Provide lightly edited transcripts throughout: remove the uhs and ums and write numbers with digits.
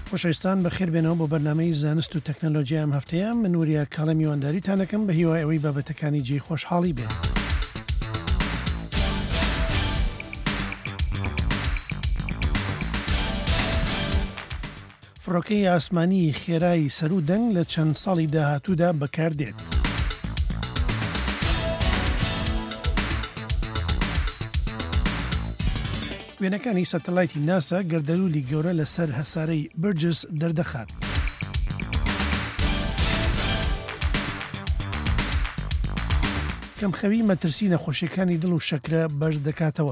خۆشەویستان بەخێر بێنەوە بۆ بەرنامەی زانست و تەکنەلۆجیا ئەم هەفتەیە من وریە کاڵە میوانداریتانەکەم بە هیوای ئەوەی بابەتەکانی جێی خۆشحاڵی بێن. فڕۆکەی ئاسمانی خێرایی سەر و دەنگ لە چەند ساڵی داهاتوودا بەکاردێت. وێنەکانی سەتەلایتی ناسا گەردەلوولی گەورە لەسەر هەسارەی برجس دەردەخات. کەمخەوی مەترسی نەخۆشیەکانی دڵ و شەکرە بەرز دەکاتەوە.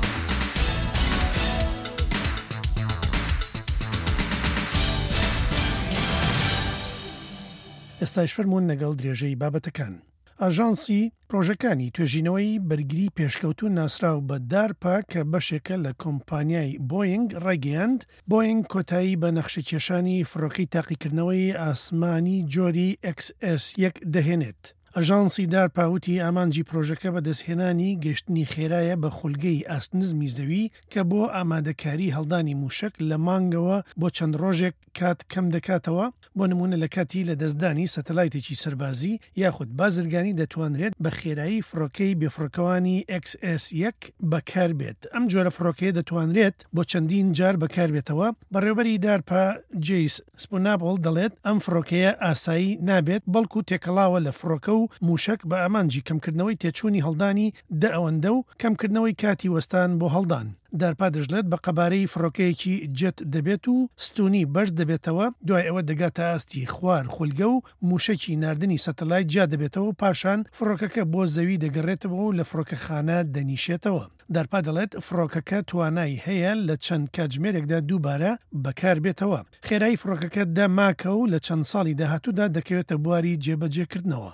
ئێستاش فەرموون لەگەڵ درێژەی بابەتەکان. ئاژانسی پرۆژەکانی توێژینەوەی بەرگری پێشکەوتو ناسراو بە دارپا کە بەشێکە لە کۆمپانیای بۆینگ ڕێگەیاند بۆینگ کۆتایی بە نەخشەکێشانی فڕۆکەی تاقیکردنەوەی ئاسمانی جۆری XS1 دەهێنێت. ئەژانسی دارپاوتی ئامانجی پرۆژەکە بە دەستهێنانی گەشتنی خێرایە بە خولگەی ئاستنزمی زەوی کە بۆ ئامادەکاری هەڵدانی موشک لە مانگەوە بۆ چەند ڕۆژێک کات کەم دەکاتەوە. بۆ نمونە لە کاتی لە دەستدانی سەتەلایتێکی سەربازی یاخود بازرگانی دەتوانرێت بە خێرایی فڕۆکەی بێفڕۆکەوانی XS1 بەکار بێت. ئەم جۆرە فڕۆکەیە دەتوانرێت بۆ چەندین جار بەکاربێتەوە. بەڕێوەبەری دارپا جیس سپونابڵ دەڵێت ئەم فڕۆکەیە ئاسایی نابێت بەڵکو تێکەڵاوە لە فڕۆکە و موشک بە ئامانجی کەمکردنەوەی تێچوونی هەڵدانی ئەوەندە و کەمکردنەوەی کاتی وەستان بۆ هەڵدان. دارپا دەژڵێت بە قەبارەی فڕۆکەیەکی جەت دەبێت و ستونی بەرز دەبێتەوە، دوای ئەوە دەگاتە ئاستی خوار خولگە و موشکی ناردنی سەتەلایت جا دەبێتەوە و پاشان فڕۆکەکە بۆ زەوی دەگەڕێتەوە و لە فڕۆکەخانە دەنیشێتەوە. دارپا دەڵێت فڕۆکەکە توانای هەیە لە چەند کاتژمێرێکدا دووبارە بەکار بێتەوە. خێرایی فڕۆکەکە داماکە و لە چەند ساڵی داهاتوودا دەکەوێتە بواری جێبەجێکردنەوە.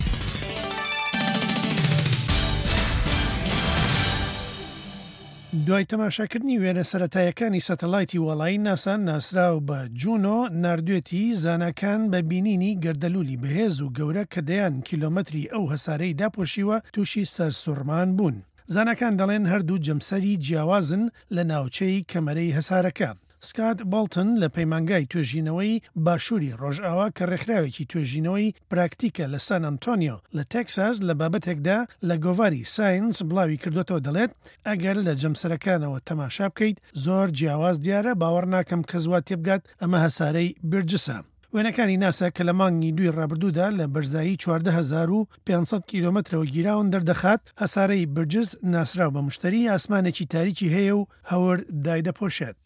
دوای تەماشاکردنی وێنە سەرەتایەکانی سەتەلایتی وەڵایی ناسا ناسراو بە جوونۆ ناردوێتی زانەکان بە بینینی گەردەلوولی بەهێز و گەورە کە دەیان کیلۆمەتری ئەو هەسارەی داپۆشیوە تووشی سەرسوڕمان بوون. زانەکان دەڵێن هەردوو جەمسەری جیاوازن لە ناوچەی کەمەرەی هەسارەکە. سکات بالتن لە پەیمانگای توێژینەوەی باشووری ڕۆژئاوا کە ڕێکخراوێکی توێژینەوەی پراکتیکە لە سان ئەنتۆنیۆ لە تێکساس لە بابەتێکدا لە گۆڤاری ساینس بڵاوی کردوێتەوە دەڵێت ئەگەر لە جەمسەرەکانەوە تەماشا بکەیت زۆر جیاواز دیارە باوەڕ ناکەم کە زوات تێبگات ئەمە هەسارەی برجسە. وێنەکانی ناسا کە لە مانگی دوی ڕابردوودا لە بەرزایی 14500 کیلۆمەترەوە گیراون دەردەخات هەسارەی برجس ناسراو بە مشتری ئاسمانێکی تاریکی هەیە و هەور دایدەپۆشێت.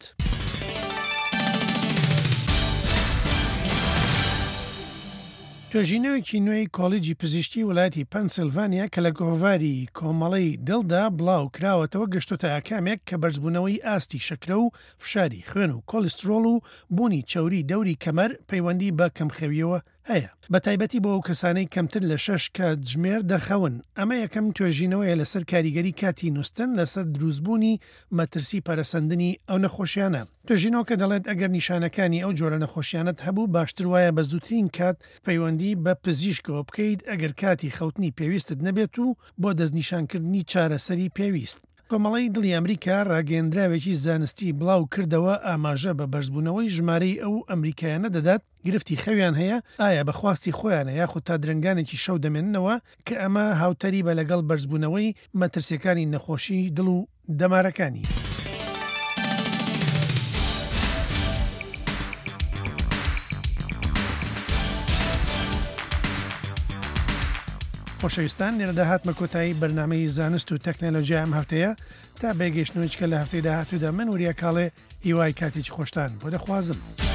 توێژینەوەکی نوێی کۆلیجی پزیشکی وڵاتی پەنسیلڤانیا کە لە گۆڤاری کۆمەڵەی دڵدا بڵاو کراوەتەوە گەشتۆتە ئاکامێک کە بەرزبوونەوەی ئاستی شەکرە و فشاری خوێن و کۆلسترۆڵ و بوونی چەوری دەوری کەمەر پەیوەندی بە کەمخەویەوە هەیە. بە تایبەتی بۆ ئەو کەسانەی کەمتر لە 6 کاتژمێر دەخەون. ئەمە یەکەم توێژینەوەیە لەسەر کاریگەری کاتی نووستن لەسەر دروستبوونی مەترسی پەرەسەندنی ئەو نەخۆشیانە. توێژینەوە کە دەڵێت ئەگەر نیشانەکانی ئەو جۆرە نەخۆشیانت هەبوو باشتر وایە بە زووترین کات پەیوەندی بە پزیشکەوە بکەیت ئەگەر کاتی خەوتنی پێویستت نەبێت و بۆ دەستنیشانکردنی چارەسەری پێویست. کۆمەڵی دڵی ئەمریکا ڕاگەیەندراوێکی زانستی بڵاو کردەوە ئاماژە بە بەرزبوونەوەی ژمارەی ئەو ئەمریکایانە دەدات گرفتی خەویان هەیە ئایا بەخواستی خۆیانە یاخود تا درنگانێکی شەو دەمێننەوە کە ئەمە هاوتەری بە لەگەڵ بەرزبوونەوەی مەترسیەکانی نەخۆشی دڵ و دەمارەکانی. خۆشەویستان لێرەدا هاتمە کۆتایی بەرنامەی زانست و تەکنەلۆجیا ئەم هەفتەیە تا بێگەشتنەوەیچکە لە هەفتەی داهاتوودا من وریە کاڵێ هیوای کاتێکی خۆشتان بۆ دەخوازم.